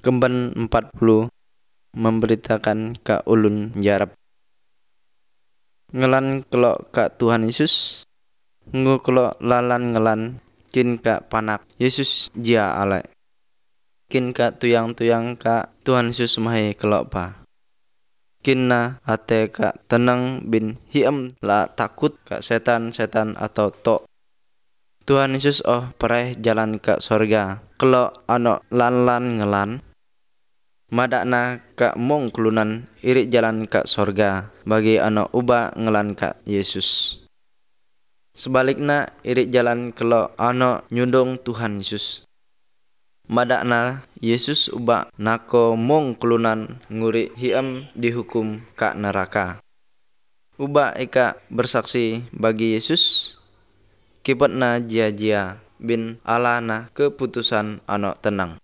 Kemban 40 memberitakan ka ulun jarap. Ngelan kelok ka Tuhan Yesus, ngu kelok lalan ngelan kin ka panak Yesus jia alai. Kin ka tuyang-tuyang ka Tuhan Yesus mahai kelok pa. Kin na ate ka tenang bin hiam la takut ka setan-setan atau tok. Tuhan Yesus peraih jalan ke sorga. Kelok ano lan-lan ngelan, madakna ka mong kelunan irik jalan ke sorga bagi ano uba ngelan ka Yesus. Sebaliknya irik jalan kelok ano nyundong Tuhan Yesus. Madakna Yesus uba nako mong kelunan nguri hiam dihukum ka neraka. Uba ika bersaksi bagi Yesus, kipatna jia-jia bin alana keputusan ano tenang.